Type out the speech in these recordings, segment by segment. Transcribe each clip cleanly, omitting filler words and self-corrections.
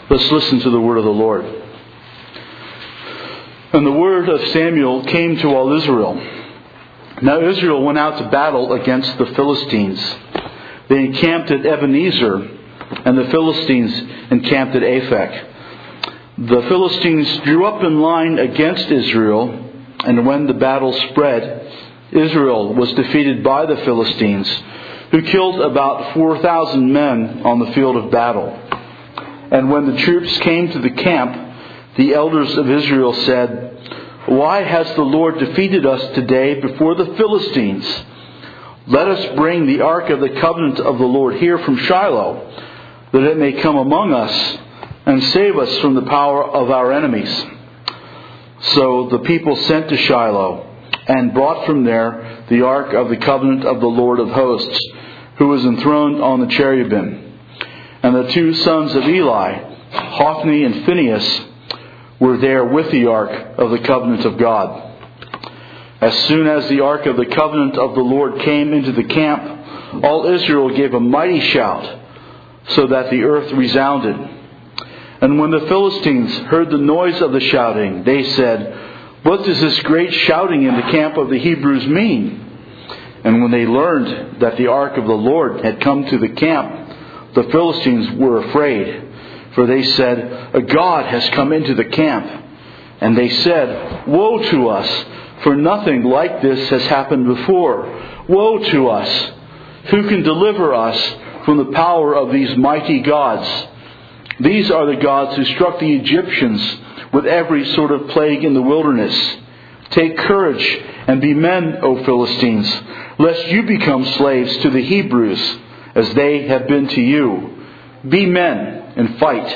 Let's listen to the word of the Lord. And the word of Samuel came to all Israel. Now Israel went out to battle against the Philistines. They encamped at Ebenezer, and the Philistines encamped at Aphek. The Philistines drew up in line against Israel, and when the battle spread, Israel was defeated by the Philistines, who killed about 4,000 men on the field of battle. And when the troops came to the camp, the elders of Israel said, "Why has the Lord defeated us today before the Philistines? Let us bring the ark of the covenant of the Lord here from Shiloh, that it may come among us and save us from the power of our enemies." So the people sent to Shiloh and brought from there the ark of the covenant of the Lord of hosts, who was enthroned on the cherubim. And the two sons of Eli, Hophni and Phinehas, were there with the ark of the covenant of God. As soon as the ark of the covenant of the Lord came into the camp, all Israel gave a mighty shout, so that the earth resounded. And when the Philistines heard the noise of the shouting, they said, "What does this great shouting in the camp of the Hebrews mean?" And when they learned that the ark of the Lord had come to the camp, the Philistines were afraid, for they said, "A god has come into the camp." And they said, "Woe to us, for nothing like this has happened before. Woe to us! Who can deliver us from the power of these mighty gods? These are the gods who struck the Egyptians with every sort of plague in the wilderness. Take courage and be men, O Philistines, lest you become slaves to the Hebrews, as they have been to you. Be men and fight."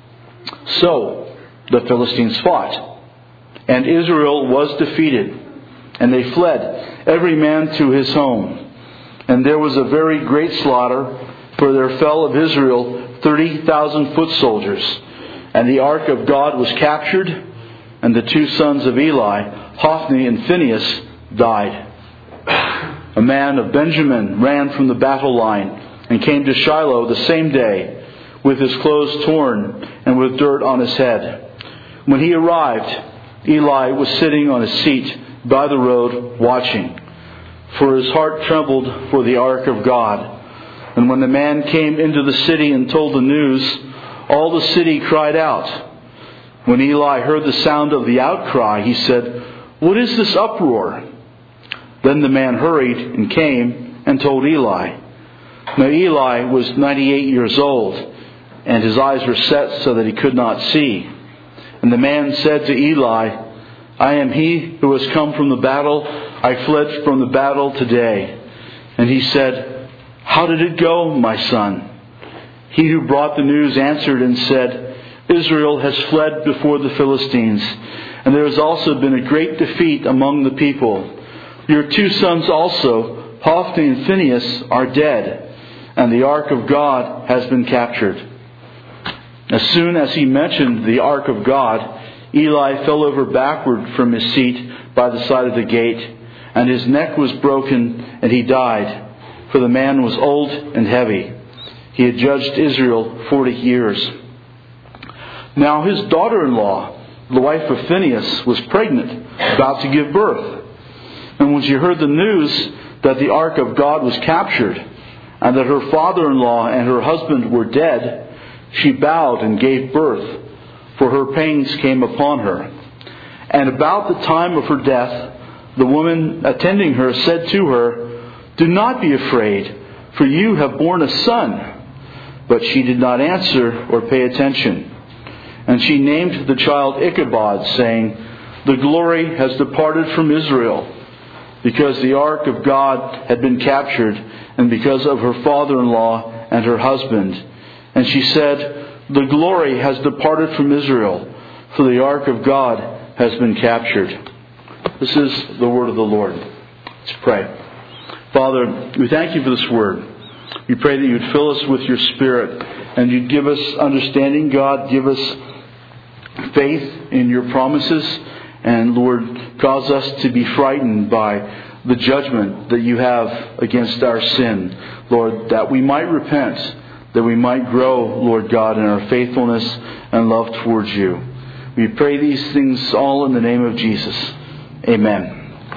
So the Philistines fought, and Israel was defeated, and they fled, every man to his home. And there was a very great slaughter, for there fell of Israel 30,000 foot soldiers. And the ark of God was captured, and the two sons of Eli, Hophni and Phinehas, died. A man of Benjamin ran from the battle line and came to Shiloh the same day, with his clothes torn and with dirt on his head. When he arrived, Eli was sitting on a seat by the road watching, for his heart trembled for the ark of God. And when the man came into the city and told the news, all the city cried out. When Eli heard the sound of the outcry, he said, "What is this uproar?" Then the man hurried and came and told Eli. Now Eli was 98 years old, and his eyes were set so that he could not see. And the man said to Eli, "I am he who has come from the battle. I fled from the battle today." And he said, "How did it go, my son?" He who brought the news answered and said, "Israel has fled before the Philistines, and there has also been a great defeat among the people. Your two sons also, Hophni and Phinehas, are dead, and the ark of God has been captured." As soon as he mentioned the ark of God, Eli fell over backward from his seat by the side of the gate, and his neck was broken, and he died, for the man was old and heavy. He had judged Israel 40 years. Now his daughter-in-law, the wife of Phinehas, was pregnant, about to give birth. And when she heard the news that the ark of God was captured, and that her father-in-law and her husband were dead, she bowed and gave birth, for her pains came upon her. And about the time of her death, the woman attending her said to her, "Do not be afraid, for you have borne a son." But she did not answer or pay attention. And she named the child Ichabod, saying, "The glory has departed from Israel," because the ark of God had been captured, and because of her father-in-law and her husband. And she said, "The glory has departed from Israel, for the ark of God has been captured." This is the word of the Lord. Let's pray. Father, we thank you for this word. We pray that you'd fill us with your Spirit, and you'd give us understanding, God. Give us faith in your promises, and Lord, cause us to be frightened by the judgment that you have against our sin. Lord, that we might repent, that we might grow, Lord God, in our faithfulness and love towards you. We pray these things all in the name of Jesus. Amen.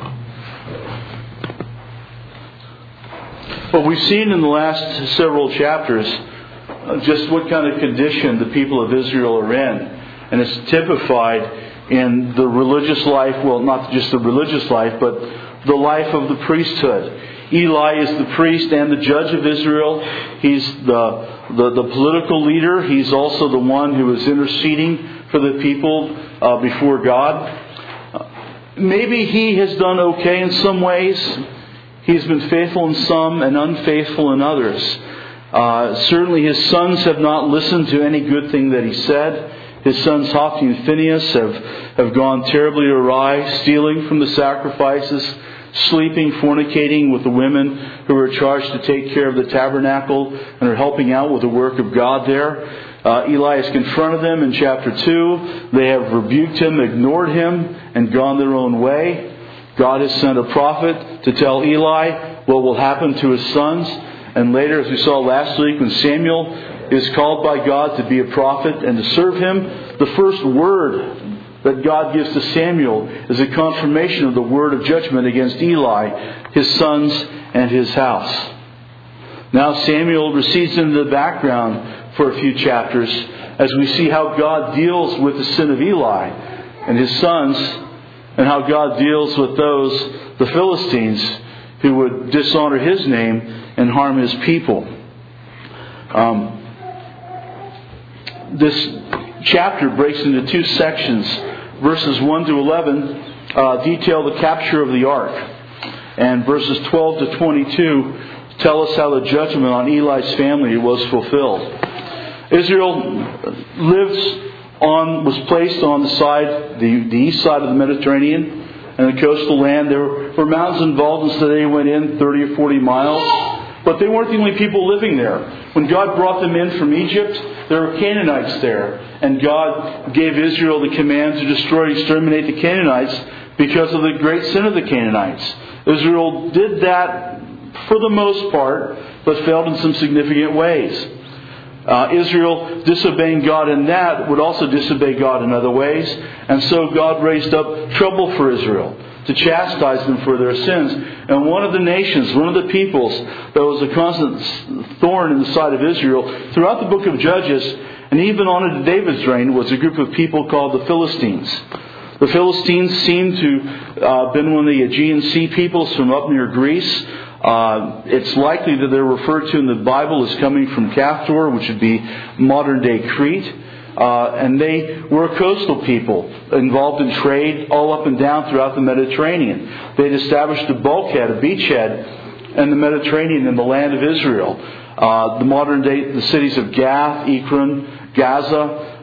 Well, we've seen in the last several chapters just what kind of condition the people of Israel are in. And it's typified in the religious life, well, not just the religious life, but the life of the priesthood. Eli is the priest and the judge of Israel. He's the political leader. He's also the one who is interceding for the people before God. Maybe he has done okay in some ways. He's been faithful in some and unfaithful in others. Certainly his sons have not listened to any good thing that he said. His sons Hophni and Phinehas have gone terribly awry, stealing from the sacrifices, sleeping, fornicating with the women who are charged to take care of the tabernacle and are helping out with the work of God there. Eli has confronted them in chapter 2. They have rebuked him, ignored him, and gone their own way. God has sent a prophet to tell Eli what will happen to his sons. And later, as we saw last week, when Samuel is called by God to be a prophet and to serve him, the first word that God gives to Samuel is a confirmation of the word of judgment against Eli, his sons, and his house. Now Samuel recedes into the background for a few chapters as we see how God deals with the sin of Eli and his sons, and how God deals with those, the Philistines, who would dishonor his name and harm his people. This chapter breaks into two sections. Verses 1 to 11 detail the capture of the ark. And verses 12 to 22 tell us how the judgment on Eli's family was fulfilled. Israel was placed on the side, the east side of the Mediterranean and the coastal land. There were mountains involved, and so they went in 30 or 40 miles. But they weren't the only people living there. When God brought them in from Egypt, there were Canaanites there. And God gave Israel the command to destroy and exterminate the Canaanites because of the great sin of the Canaanites. Israel did that for the most part, but failed in some significant ways. Israel disobeying God in that would also disobey God in other ways. And so God raised up trouble for Israel to chastise them for their sins. And one of the nations, one of the peoples that was a constant thorn in the side of Israel throughout the book of Judges, and even on into David's reign, was a group of people called the Philistines. The Philistines seem to have been one of the Aegean Sea peoples from up near Greece. It's likely that they're referred to in the Bible as coming from Caphtor, which would be modern-day Crete. And they were a coastal people involved in trade all up and down throughout the Mediterranean. They'd established a bulkhead, a beachhead in the Mediterranean in the land of Israel. The modern day, the cities of Gath, Ekron, Gaza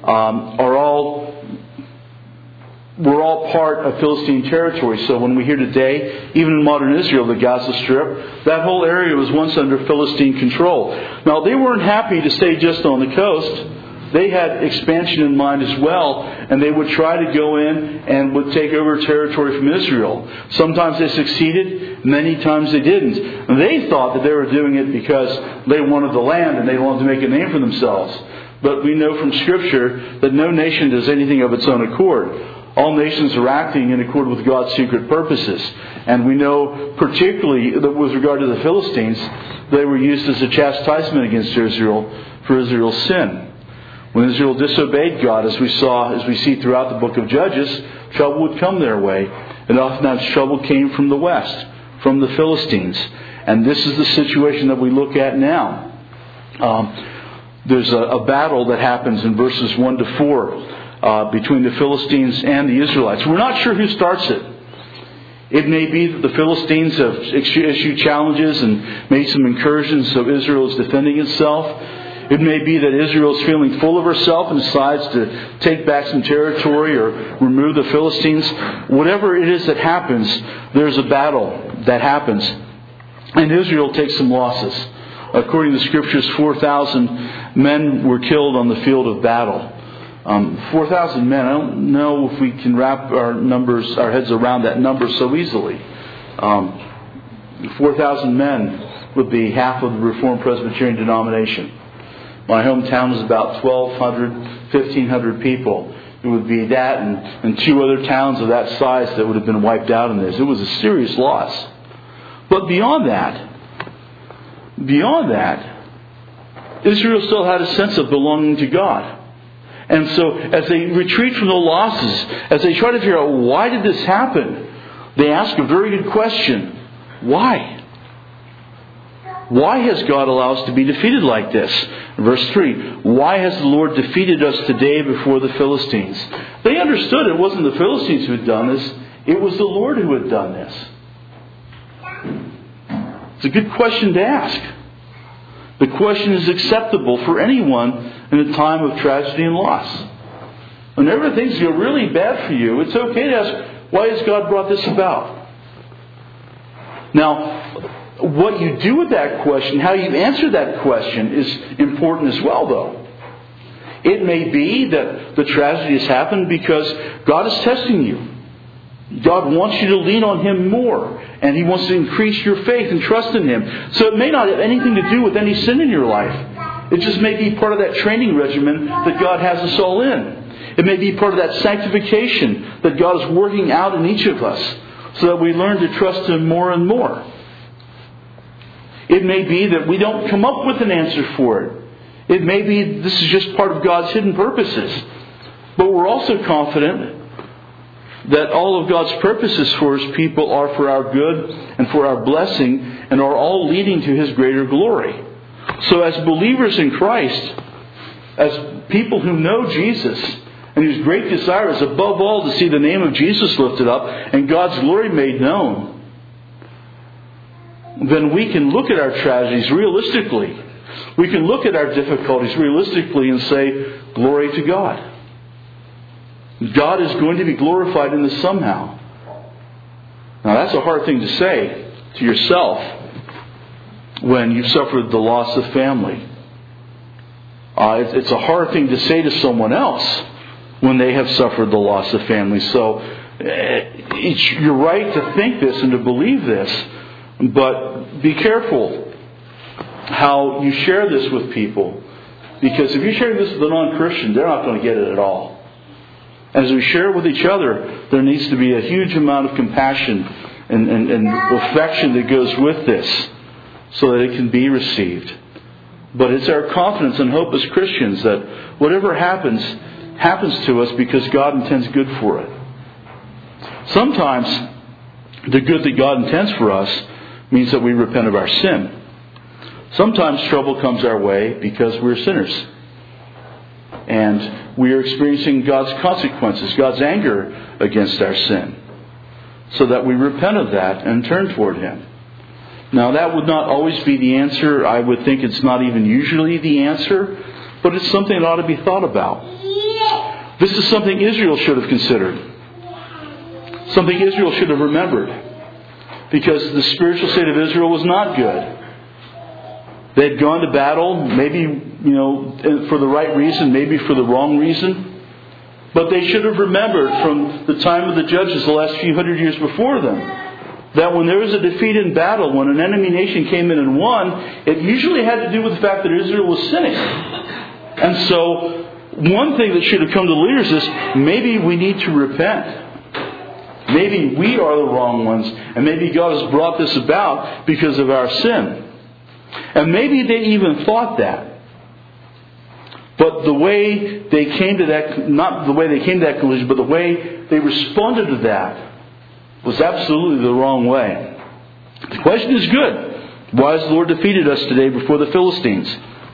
were all part of Philistine territory. So when we hear today, even in modern Israel, the Gaza Strip, that whole area was once under Philistine control. Now they weren't happy to stay just on the coast. They had expansion in mind as well, and they would try to go in and would take over territory from Israel. Sometimes they succeeded, many times they didn't. And they thought that they were doing it because they wanted the land and they wanted to make a name for themselves. But we know from Scripture that no nation does anything of its own accord. All nations are acting in accord with God's secret purposes. And we know particularly that with regard to the Philistines, they were used as a chastisement against Israel for Israel's sin. When Israel disobeyed God, as we see throughout the book of Judges, trouble would come their way. And oftentimes trouble came from the west, from the Philistines. And this is the situation that we look at now. There's a battle that happens in verses 1 to 4 between the Philistines and the Israelites. We're not sure who starts it. It may be that the Philistines have issued challenges and made some incursions, so Israel is defending itself. It may be that Israel is feeling full of herself and decides to take back some territory or remove the Philistines. Whatever it is that happens, there's a battle that happens. And Israel takes some losses. According to the Scriptures, 4,000 men were killed on the field of battle. 4,000 men. I don't know if we can wrap our heads around that number so easily. 4,000 men would be half of the Reformed Presbyterian denomination. My hometown was about 1,200, 1,500 people. It would be that and two other towns of that size that would have been wiped out in this. It was a serious loss. But beyond that, Israel still had a sense of belonging to God. And so as they retreat from the losses, as they try to figure out why did this happen, they ask a very good question. Why? Why has God allowed us to be defeated like this? Verse 3, why has the Lord defeated us today before the Philistines? They understood it wasn't the Philistines who had done this. It was the Lord who had done this. It's a good question to ask. The question is acceptable for anyone in a time of tragedy and loss. Whenever things go really bad for you, it's okay to ask, why has God brought this about? Now, what you do with that question, how you answer that question is important as well, though. It may be that the tragedy has happened because God is testing you. God wants you to lean on Him more. And He wants to increase your faith and trust in Him. So it may not have anything to do with any sin in your life. It just may be part of that training regimen that God has us all in. It may be part of that sanctification that God is working out in each of us so that we learn to trust Him more and more. It may be that we don't come up with an answer for it. It may be this is just part of God's hidden purposes. But we're also confident that all of God's purposes for His people are for our good and for our blessing and are all leading to His greater glory. So as believers in Christ, as people who know Jesus and whose great desire is above all to see the name of Jesus lifted up and God's glory made known, then we can look at our tragedies realistically. We can look at our difficulties realistically and say, glory to God. God is going to be glorified in this somehow. Now that's a hard thing to say to yourself when you've suffered the loss of family. It's a hard thing to say to someone else when they have suffered the loss of family. So you're right to think this and to believe this, but be careful how you share this with people. Because if you share this with a non-Christian, they're not going to get it at all. As we share with each other, there needs to be a huge amount of compassion and affection that goes with this so that it can be received. But it's our confidence and hope as Christians that whatever happens to us because God intends good for it. Sometimes the good that God intends for us means that we repent of our sin. Sometimes trouble comes our way because we're sinners. And we are experiencing God's consequences, God's anger against our sin. So that we repent of that and turn toward Him. Now that would not always be the answer. I would think it's not even usually the answer. But it's something that ought to be thought about. This is something Israel should have considered. Something Israel should have remembered. Because the spiritual state of Israel was not good. They had gone to battle, maybe, for the right reason, maybe for the wrong reason. But they should have remembered from the time of the judges, the last few hundred years before them, that when there was a defeat in battle, when an enemy nation came in and won, it usually had to do with the fact that Israel was sinning. And so, one thing that should have come to leaders is, maybe we need to repent. Maybe we are the wrong ones, and maybe God has brought this about because of our sin. And maybe they even thought that. But the way they came to that, not the way they came to that conclusion, but the way they responded to that was absolutely the wrong way. The question is good. Why has the Lord defeated us today before the Philistines?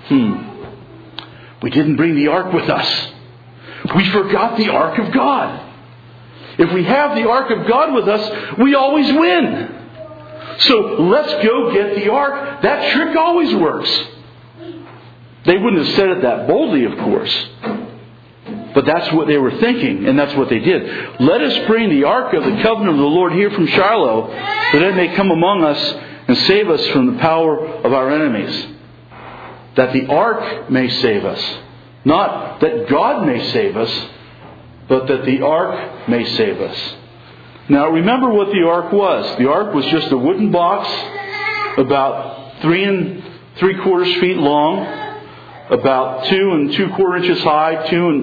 We didn't bring the ark with us. We forgot the ark of God. If we have the ark of God with us, we always win. So let's go get the ark. That trick always works. They wouldn't have said it that boldly, of course. But that's what they were thinking, and that's what they did. Let us bring the ark of the covenant of the Lord here from Shiloh, that it may come among us and save us from the power of our enemies. That the ark may save us. Not that God may save us, but that the ark may save us. Now remember what the ark was. The ark was just a wooden box about 3 3/4 feet long, about 2 2/4 inches high,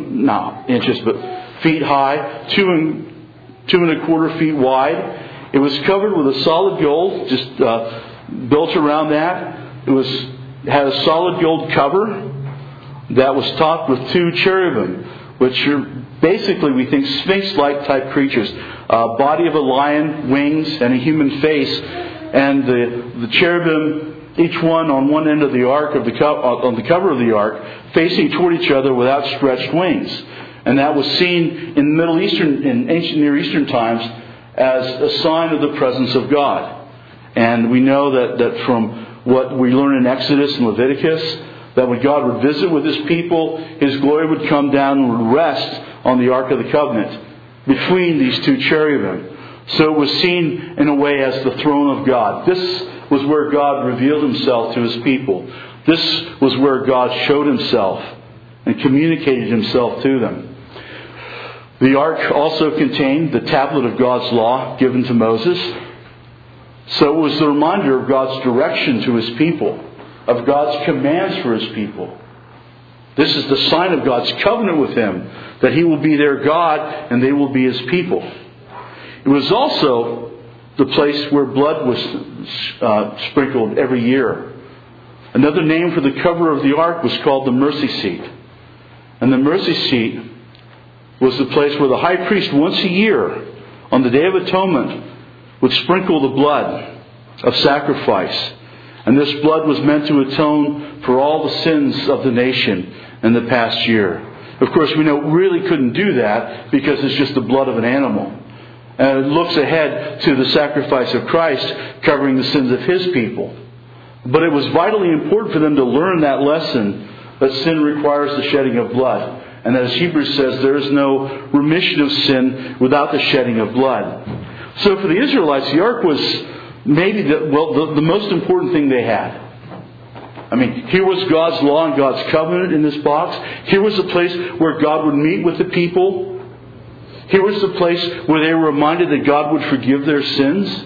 feet high, 2 1/4 feet wide. It was covered with a solid gold, just built around that. It had a solid gold cover that was topped with 2 cherubim, which are basically, we think, sphinx-like type creatures. Body of a lion, wings, and a human face. And the cherubim, each one on one end of the ark, on the cover of the ark, facing toward each other with outstretched wings. And that was seen in Middle Eastern, in ancient Near Eastern times, as a sign of the presence of God. And we know that from what we learn in Exodus and Leviticus, that when God would visit with His people, His glory would come down and would rest on the Ark of the Covenant between these 2 cherubim. So it was seen in a way as the throne of God. This was where God revealed Himself to His people. This was where God showed Himself and communicated Himself to them. The ark also contained the tablet of God's law given to Moses. So it was the reminder of God's direction to His people, of God's commands for His people. This is the sign of God's covenant with them, that He will be their God and they will be His people. It was also the place where blood was sprinkled every year. Another name for the cover of the ark was called the mercy seat. And the mercy seat was the place where the high priest once a year, on the Day of Atonement, would sprinkle the blood of sacrifice. And this blood was meant to atone for all the sins of the nation in the past year. Of course, we know it really couldn't do that because it's just the blood of an animal. And it looks ahead to the sacrifice of Christ covering the sins of His people. But it was vitally important for them to learn that lesson, that sin requires the shedding of blood. And as Hebrews says, there is no remission of sin without the shedding of blood. So for the Israelites, the ark was maybe the most important thing they had. I mean, here was God's law and God's covenant in this box. Here was the place where God would meet with the people. Here was the place where they were reminded that God would forgive their sins.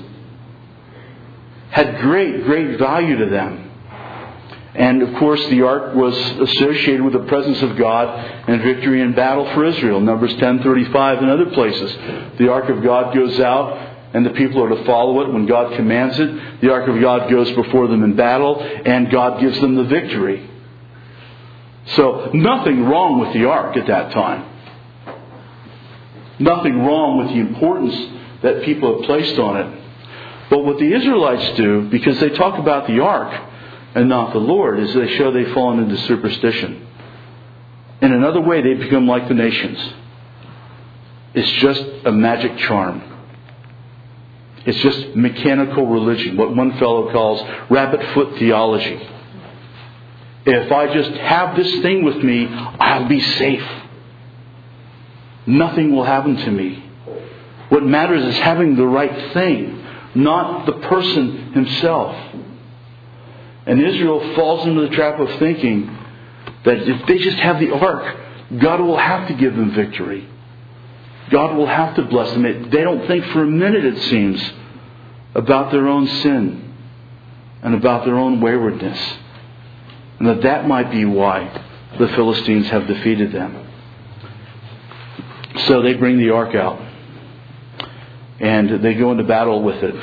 Had great, great value to them. And of course, the ark was associated with the presence of God and victory in battle for Israel. Numbers 10:35 and other places. The ark of God goes out and the people are to follow it when God commands it. The ark of God goes before them in battle and God gives them the victory. So nothing wrong with the ark at that time. Nothing wrong with the importance that people have placed on it. But what the Israelites do, because they talk about the ark and not the Lord, is they show they've fallen into superstition. In another way, they become like the nations. It's just a magic charm. It's just mechanical religion, what one fellow calls rabbit foot theology. If I just have this thing with me, I'll be safe. Nothing will happen to me. What matters is having the right thing, not the person himself. And Israel falls into the trap of thinking that if they just have the ark, God will have to give them victory. God will have to bless them. They don't think for a minute, it seems, about their own sin and about their own waywardness. And that might be why the Philistines have defeated them. So they bring the ark out. And they go into battle with it.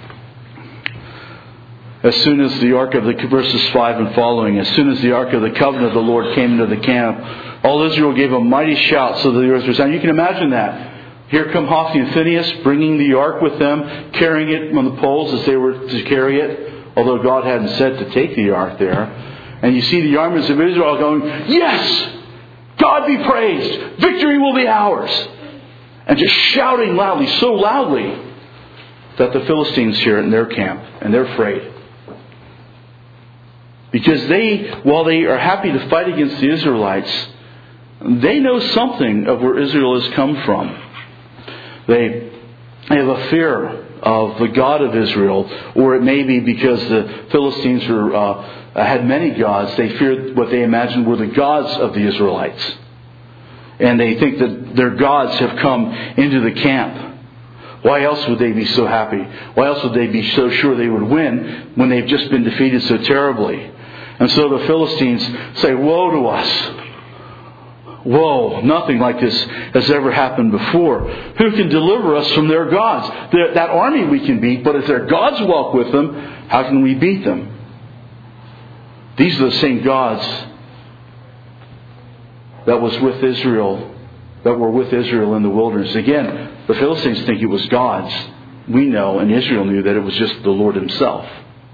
As soon as the ark of the, verses 5 and following, as soon as the ark of the covenant of the Lord came into the camp, all Israel gave a mighty shout so that the earth was down. You can imagine that. Here come Hophni and Phinehas bringing the ark with them, carrying it on the poles as they were to carry it, although God hadn't said to take the ark there. And you see the armies of Israel going, "Yes! God be praised! Victory will be ours!" And just shouting loudly, so loudly, that the Philistines hear it in their camp, and they're afraid. Because while they are happy to fight against the Israelites, they know something of where Israel has come from. They have a fear of the God of Israel, or it may be because the Philistines had many gods. They feared what they imagined were the gods of the Israelites. And they think that their gods have come into the camp. Why else would they be so happy? Why else would they be so sure they would win when they've just been defeated so terribly? And so the Philistines say, woe to us. Woe, nothing like this has ever happened before. Who can deliver us from their gods? That army we can beat, but if their gods walk with them, how can we beat them? These are the same gods that was with Israel, that were with Israel in the wilderness. Again, the Philistines think it was gods. We know, and Israel knew, that it was just the Lord Himself.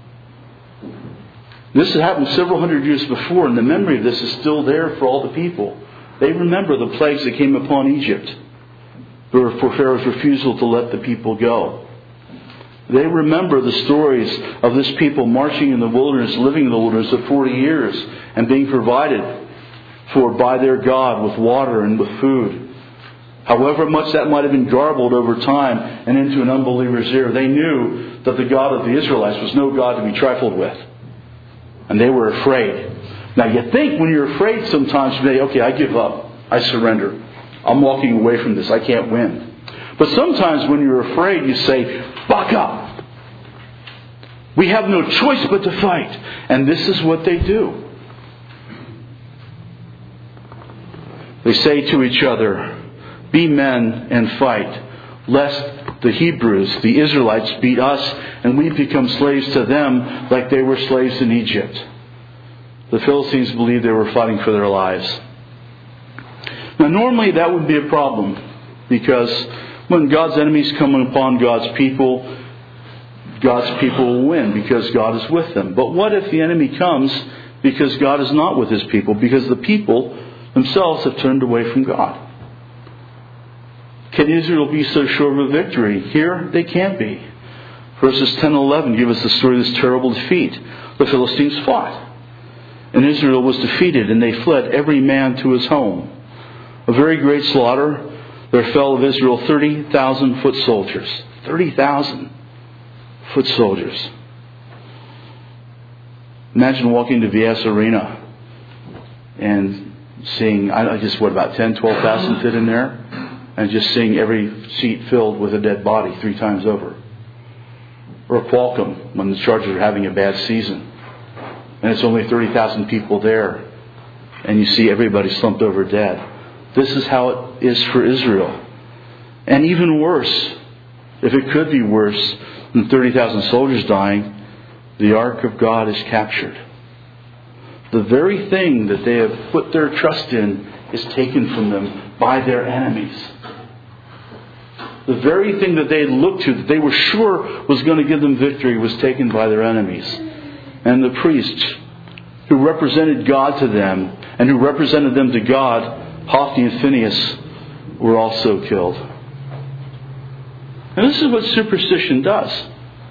This had happened several hundred years before, and the memory of this is still there for all the people. They remember the plagues that came upon Egypt for Pharaoh's refusal to let the people go. They remember the stories of this people marching in the wilderness, living in the wilderness for 40 years, and being provided for by their God with water and with food. However much that might have been garbled over time and into an unbeliever's ear, they knew that the God of the Israelites was no God to be trifled with. And they were afraid. Now you think when you're afraid sometimes you say, okay, I give up. I surrender. I'm walking away from this. I can't win. But sometimes when you're afraid you say, buck up. We have no choice but to fight. And this is what they do. They say to each other, be men and fight, lest the Hebrews, the Israelites, beat us and we become slaves to them like they were slaves in Egypt. The Philistines believed they were fighting for their lives. Now normally that would be a problem, because when God's enemies come upon God's people will win because God is with them. But what if the enemy comes because God is not with His people, because the people themselves have turned away from God? Can Israel be so sure of a victory? Here, they can't be. Verses 10 and 11 give us the story of this terrible defeat. The Philistines fought, and Israel was defeated, and they fled every man to his home. A very great slaughter. There fell of Israel 30,000 foot soldiers. 30,000 foot soldiers. Imagine walking to VS Arena and seeing, about 10, 12,000 fit in there, and just seeing every seat filled with a dead body 3 times over. Or Qualcomm, when the Chargers are having a bad season, and it's only 30,000 people there, and you see everybody slumped over dead. This is how it is for Israel. And even worse, if it could be worse than 30,000 soldiers dying, the Ark of God is captured. The very thing that they have put their trust in is taken from them by their enemies. The very thing that they had looked to, that they were sure was going to give them victory, was taken by their enemies. And the priests who represented God to them and who represented them to God, Hophni and Phinehas, were also killed. And this is what superstition does.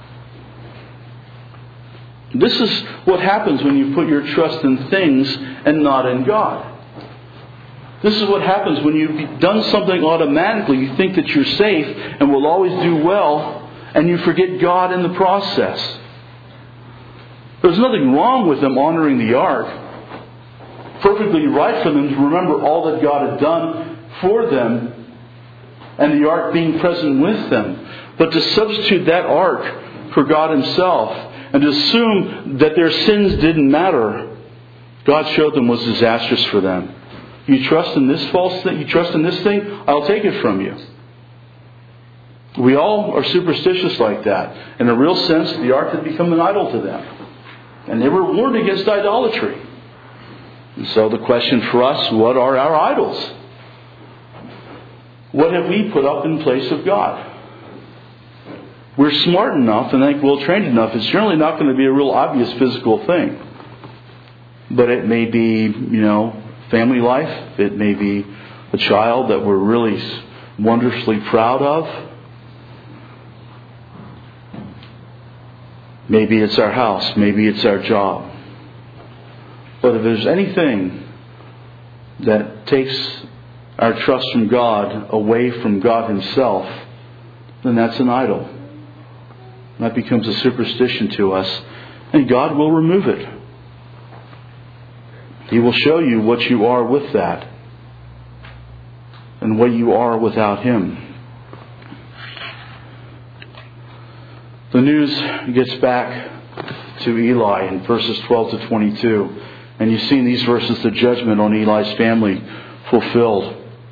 This is what happens when you put your trust in things and not in God. This is what happens when you've done something automatically. You think that you're safe and will always do well, and you forget God in the process. There's nothing wrong with them honoring the ark. Perfectly right for them to remember all that God had done for them, and the ark being present with them. But to substitute that ark for God Himself, and to assume that their sins didn't matter, God showed them was disastrous for them. You trust in this false thing? You trust in this thing? I'll take it from you. We all are superstitious like that. In a real sense, the ark had become an idol to them. And they were warned against idolatry. And so the question for us, what are our idols? What have we put up in place of God? We're smart enough and think well trained enough. It's generally not going to be a real obvious physical thing. But it may be, family life. It may be a child that we're really wondrously proud of. Maybe it's our house. Maybe it's our job. But if there's anything that takes our trust from God away from God Himself, then that's an idol. That becomes a superstition to us, and God will remove it. He will show you what you are with that and what you are without Him. The news gets back to Eli in verses 12 to 22. And you see in these verses the judgment on Eli's family fulfilled.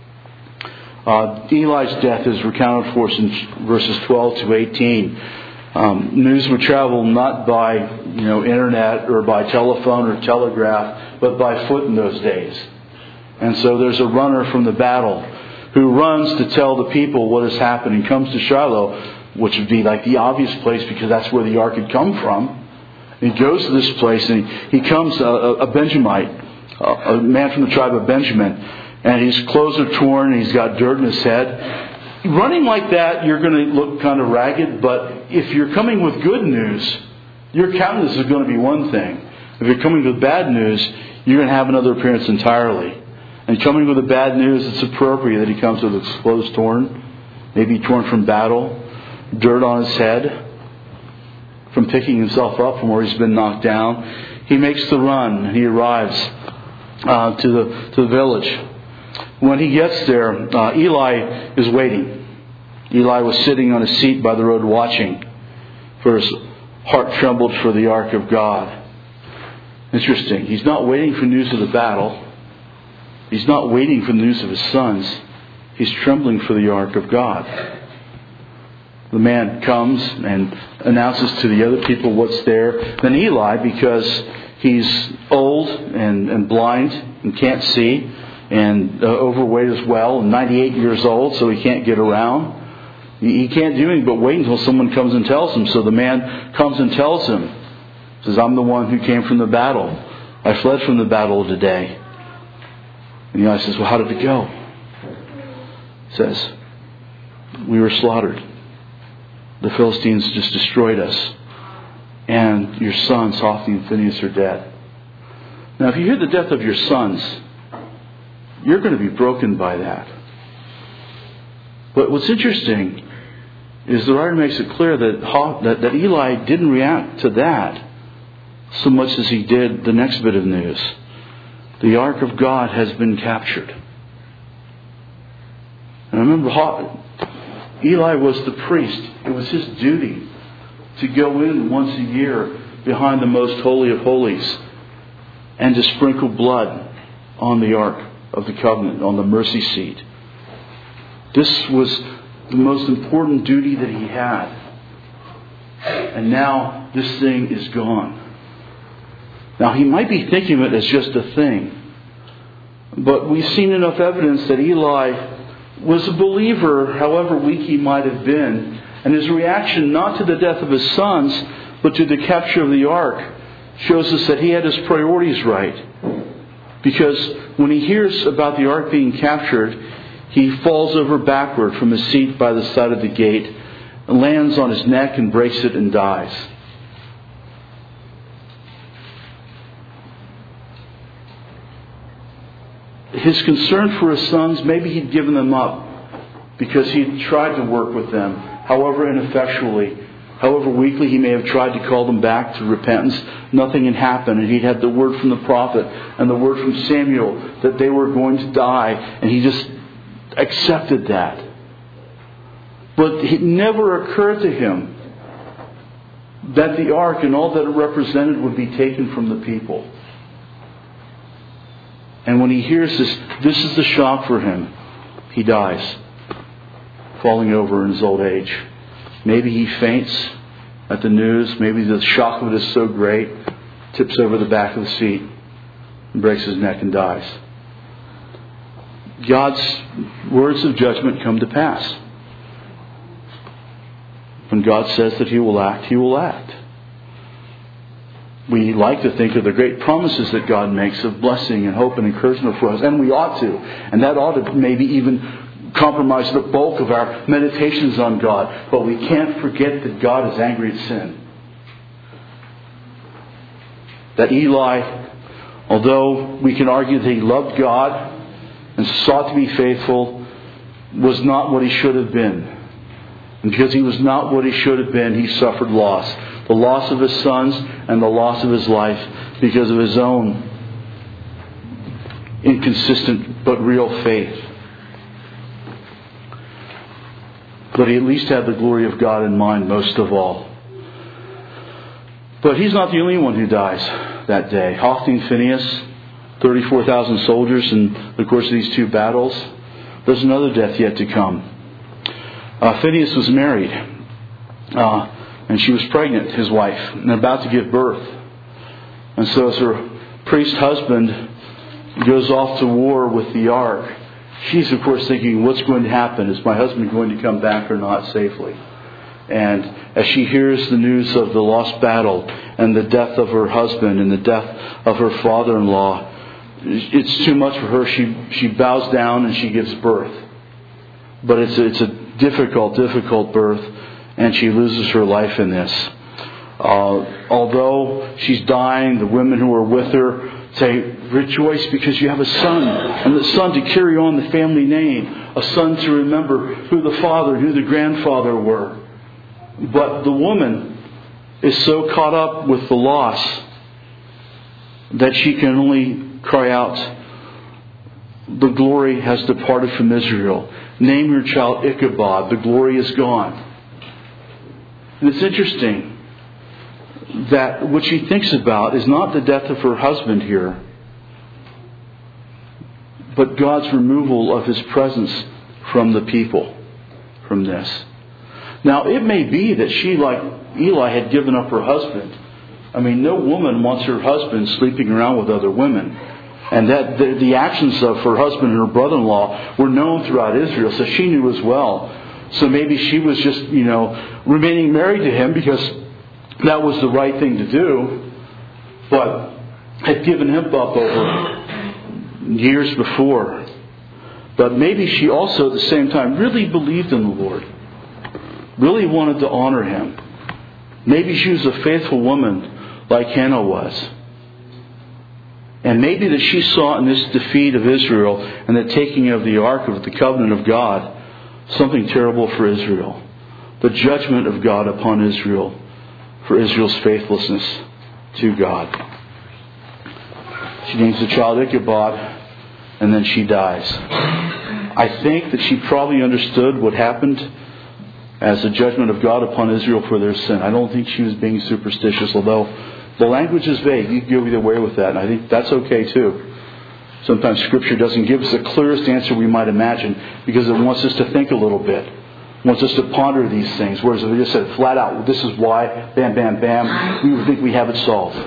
Eli's death is recounted for us in verses 12 to 18. News would travel not by internet or by telephone or telegraph, but by foot in those days. And so there's a runner from the battle who runs to tell the people what has happened and comes to Shiloh, which would be like the obvious place because that's where the ark had come from. And he goes to this place and he comes, a Benjamite, a man from the tribe of Benjamin, and his clothes are torn and he's got dirt in his head. Running like that, you're going to look kind of ragged, but if you're coming with good news, your countenance is going to be one thing. If you're coming with bad news, you're going to have another appearance entirely. And coming with the bad news, it's appropriate that he comes with his clothes torn, maybe torn from battle, dirt on his head, from picking himself up from where he's been knocked down. He makes the run and he arrives to the village. When he gets there, Eli is waiting. Eli was sitting on a seat by the road watching, for his heart trembled for the ark of God. Interesting. He's not waiting for news of the battle. He's not waiting for the news of his sons. He's trembling for the ark of God. The man comes and announces to the other people what's there. Then Eli, because he's old and blind and can't see and overweight as well, and 98 years old, so he can't get around. He can't do anything but wait until someone comes and tells him. So the man comes and tells him, says, I'm the one who came from the battle. I fled from the battle today. And Eli says, well, how did it go? He says, we were slaughtered. The Philistines just destroyed us. And your sons, Hophni and Phinehas, are dead. Now, if you hear the death of your sons, you're going to be broken by that. But what's interesting is the writer makes it clear that Eli didn't react to that so much as he did the next bit of news. The ark of God has been captured. And remember, Eli was the priest. It was his duty to go in once a year behind the most holy of holies and to sprinkle blood on the ark of the covenant, on the mercy seat. This was the most important duty that he had. And now this thing is gone. Now he might be thinking of it as just a thing. But we've seen enough evidence that Eli was a believer, however weak he might have been. And his reaction not to the death of his sons, but to the capture of the ark, shows us that he had his priorities right. Because when he hears about the ark being captured, he falls over backward from his seat by the side of the gate, lands on his neck and breaks it and dies. His concern for his sons, maybe he'd given them up because he'd tried to work with them, however ineffectually, however weakly he may have tried to call them back to repentance. Nothing had happened, and he'd had the word from the prophet and the word from Samuel that they were going to die, and he just accepted that. But it never occurred to him that the ark and all that it represented would be taken from the people. And when he hears this is the shock for him. He dies, falling over in his old age. Maybe he faints at the news. Maybe the shock of it is so great, tips over the back of the seat and breaks his neck and dies. God's words of judgment come to pass. When God says that He will act, He will act. We like to think of the great promises that God makes of blessing and hope and encouragement for us, and we ought to. And that ought to maybe even compromise the bulk of our meditations on God. But we can't forget that God is angry at sin. That Eli, although we can argue that he loved God and sought to be faithful, was not what he should have been. And because he was not what he should have been, he suffered loss. The loss of his sons and the loss of his life because of his own inconsistent but real faith. But he at least had the glory of God in mind most of all. But he's not the only one who dies that day. Hophni and Phinehas, 34,000 soldiers in the course of these two battles. There's another death yet to come. Phinehas was married, and she was pregnant, his wife, and about to give birth. And so as her priest husband goes off to war with the ark, she's of course thinking, what's going to happen? Is my husband going to come back or not safely? And as she hears the news of the lost battle and the death of her husband and the death of her father-in-law, it's too much for her. She bows down and she gives birth. But it's a difficult birth, and she loses her life in this. Although she's dying, the women who are with her say, rejoice because you have a son, and the son to carry on the family name, a son to remember who the father and who the grandfather were. But the woman is so caught up with the loss that she can only cry out, the glory has departed from Israel. Name your child Ichabod. The glory is gone. And it's interesting that what she thinks about is not the death of her husband here, but God's removal of His presence from the people from this. Now, it may be that she, like Eli, had given up her husband. I mean, no woman wants her husband sleeping around with other women. And that the actions of her husband and her brother-in-law were known throughout Israel, so she knew as well. So maybe she was just, remaining married to him because that was the right thing to do, but had given him up over years before. But maybe she also at the same time really believed in the Lord, really wanted to honor Him. Maybe she was a faithful woman like Hannah was. And maybe that she saw in this defeat of Israel and the taking of the Ark of the Covenant of God something terrible for Israel. The judgment of God upon Israel for Israel's faithlessness to God. She names the child Ichabod, and then she dies. I think that she probably understood what happened as the judgment of God upon Israel for their sin. I don't think she was being superstitious, although the language is vague. You can go either way with that, and I think that's okay too. Sometimes Scripture doesn't give us the clearest answer we might imagine because it wants us to think a little bit. It wants us to ponder these things. Whereas if we just said flat out, well, this is why, bam, bam, bam, we would think we have it solved.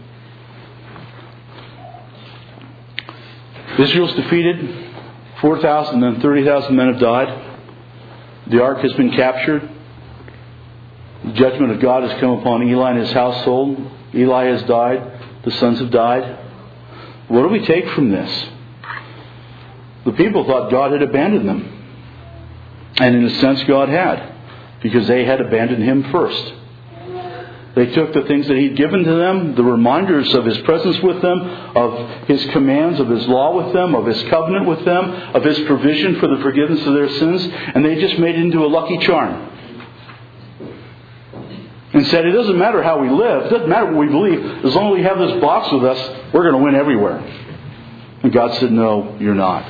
Israel's defeated. 4,000 and then 30,000 men have died. The ark has been captured. The judgment of God has come upon Eli and his household. Eli has died. The sons have died. What do we take from this? The people thought God had abandoned them. And in a sense, God had. Because they had abandoned Him first. They took the things that He'd given to them, the reminders of His presence with them, of His commands, of His law with them, of His covenant with them, of His provision for the forgiveness of their sins, and they just made it into a lucky charm. And said, it doesn't matter how we live, it doesn't matter what we believe, as long as we have this box with us, we're going to win everywhere. And God said, no, you're not.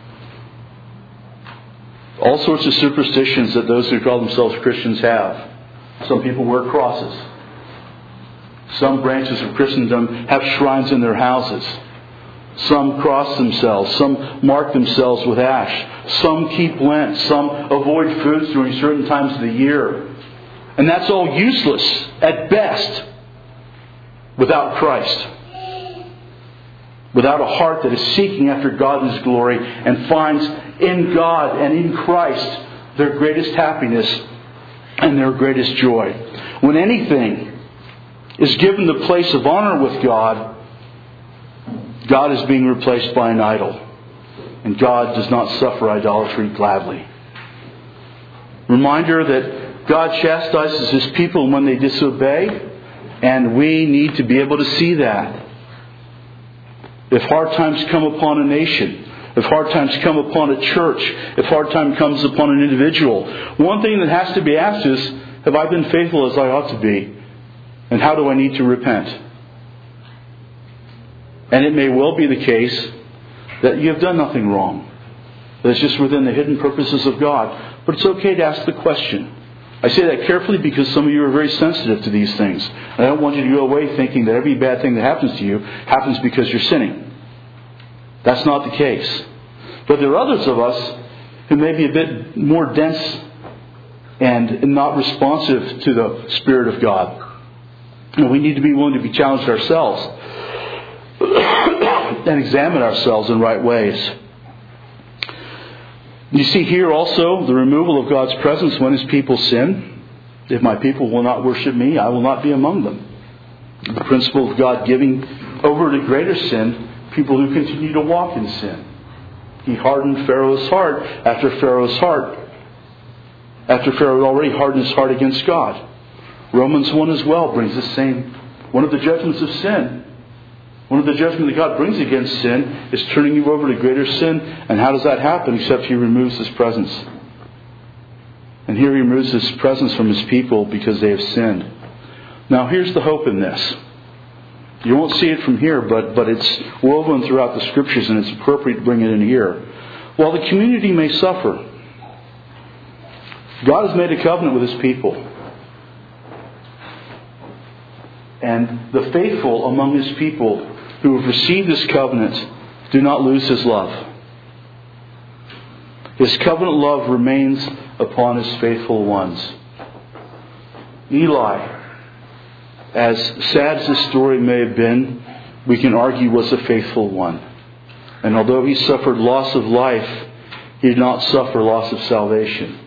All sorts of superstitions that those who call themselves Christians have. Some people wear crosses. Some branches of Christendom have shrines in their houses. Some cross themselves. Some mark themselves with ash. Some keep Lent. Some avoid foods during certain times of the year. And that's all useless at best without Christ. Without a heart that is seeking after God and His glory and finds in God and in Christ their greatest happiness and their greatest joy. When anything is given the place of honor with God, God is being replaced by an idol. And God does not suffer idolatry gladly. Reminder that God chastises His people when they disobey, and we need to be able to see that. If hard times come upon a nation, if hard times come upon a church, if hard time comes upon an individual, one thing that has to be asked is, have I been faithful as I ought to be? And how do I need to repent? And it may well be the case that you have done nothing wrong. That it's just within the hidden purposes of God. But it's okay to ask the question. I say that carefully because some of you are very sensitive to these things. And I don't want you to go away thinking that every bad thing that happens to you happens because you're sinning. That's not the case. But there are others of us who may be a bit more dense and not responsive to the Spirit of God. And we need to be willing to be challenged ourselves and examine ourselves in right ways. You see here also the removal of God's presence when His people sin. If my people will not worship me, I will not be among them. The principle of God giving over to greater sin people who continue to walk in sin. He hardened Pharaoh's heart after Pharaoh already hardened his heart against God. Romans 1 as well brings the same. One of the judgments of sin, one of the judgments that God brings against sin is turning you over to greater sin. And how does that happen except He removes His presence? And here He removes His presence from His people because they have sinned. Now here's the hope in this. You won't see it from here, but it's woven throughout the Scriptures, and it's appropriate to bring it in here. While the community may suffer, God has made a covenant with His people. And the faithful among His people who have received this covenant do not lose His love. His covenant love remains upon His faithful ones. Eli, as sad as his story may have been, we can argue was a faithful one. And although he suffered loss of life, he did not suffer loss of salvation.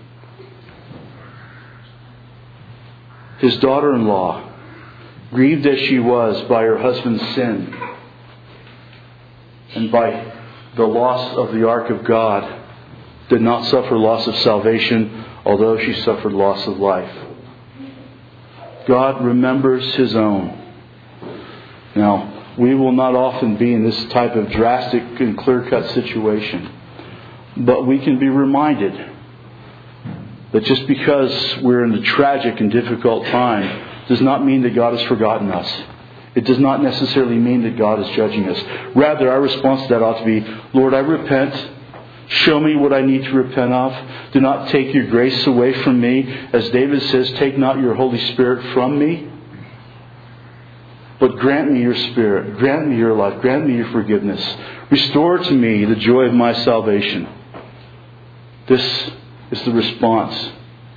His daughter-in-law, grieved as she was by her husband's sin and by the loss of the ark of God, did not suffer loss of salvation, although she suffered loss of life. God remembers His own. Now, we will not often be in this type of drastic and clear-cut situation, but we can be reminded that just because we're in a tragic and difficult time does not mean that God has forgotten us. It does not necessarily mean that God is judging us. Rather, our response to that ought to be, Lord, I repent. Show me what I need to repent of. Do not take your grace away from me. As David says, take not your Holy Spirit from me. But grant me your Spirit. Grant me your life. Grant me your forgiveness. Restore to me the joy of my salvation. This is the response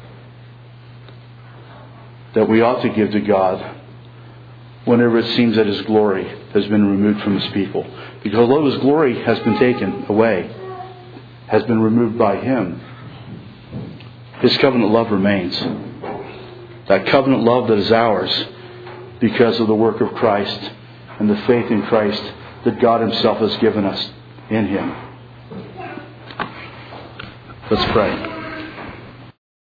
that we ought to give to God whenever it seems that His glory has been removed from His people. Because although His glory has been taken away, has been removed by Him, His covenant love remains. That covenant love that is ours because of the work of Christ and the faith in Christ that God Himself has given us in Him. Let's pray.